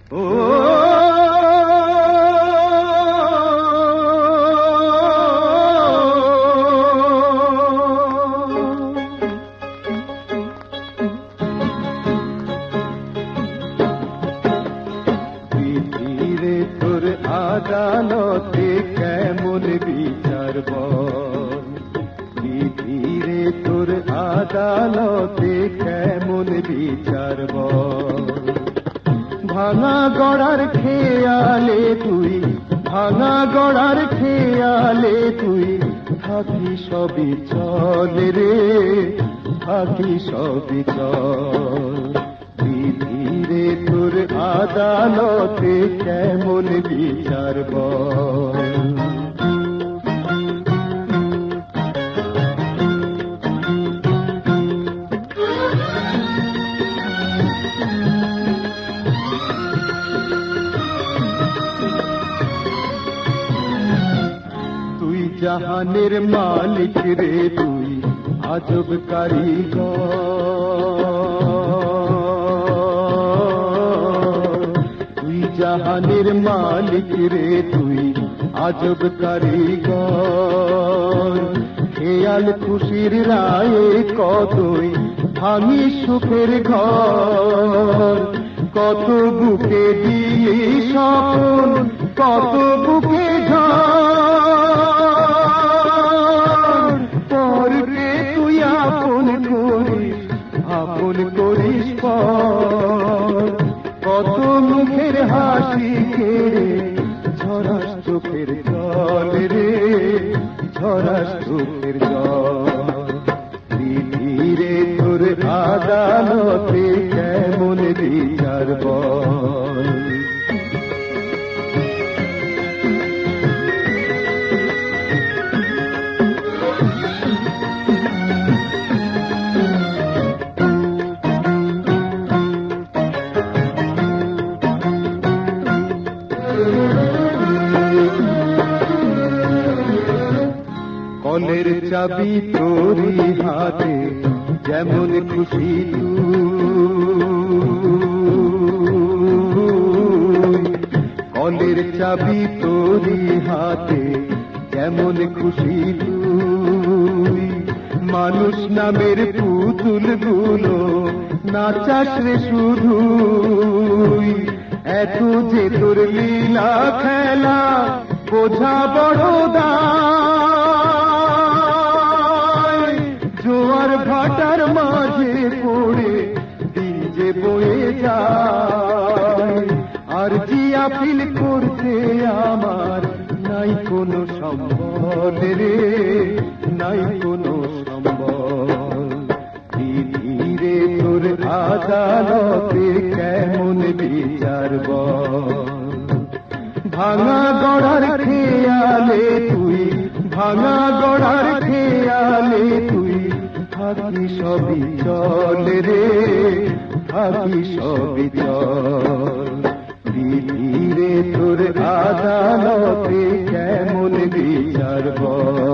ও পৃথিবীরে তোর আদালতে কেমন বিচার বল, পৃথিবীরে তোর আদালতে কেমন বিচার বল। ভাঙা গড়ার খেয়ালে তুই, ভাঙা গড়ার খেয়ালে তুই থাকি সবই চলে রে, থাকি সবই চল। পৃথিবীরে তোর আদালতে কেমন বিচার বল। তুই জাহানের মালিক রে, তুই আজব কারিগর, তুই জাহানের মালিক রে, তুই আজব কারিগর। খেয়াল খুশির রায়ে কতই ভাঙি সুখের ঘর, কত বুকে দিয়ে স্বপ্ন, কত বুকে ঝড়। পরকে তুই আপন করিস, আপন করিস পর। কত মুখের হাসি কেড়ে ঝরাস চোখের জল রে, ঝরাস চোখের জল। পৃথিবীরে তোর আদালতে কেমন বিচার বল। কলের চাবি তোরি হাতে যেমন খুশি তুই, কলের চাবি তোরি হাতে যেমন খুশি তুই। মানুষ নামের পুতুল গুলো নাচাস রে শুধুই, এত যে তোর লীলা খেলা বোঝা বড় দায়। জোয়ার ভাটার মাঝে পড়ে দিন যে বয়ে যায়, আর জিয়া ফিল করতে আমার নাই কোনো সম্বল রে, নাই কোনো সম্বল। পৃথিবীরে তোর আদালতে কেমন বিচার বল। ভাঙা গড়ার খেয়ালে তুই, ভাঙা গড়ার খেয়ালে তুই থাকি সবই চল রে, থাকি সবই চল। পৃথিবীরে তোর আদালতে কেমন বিচার বল।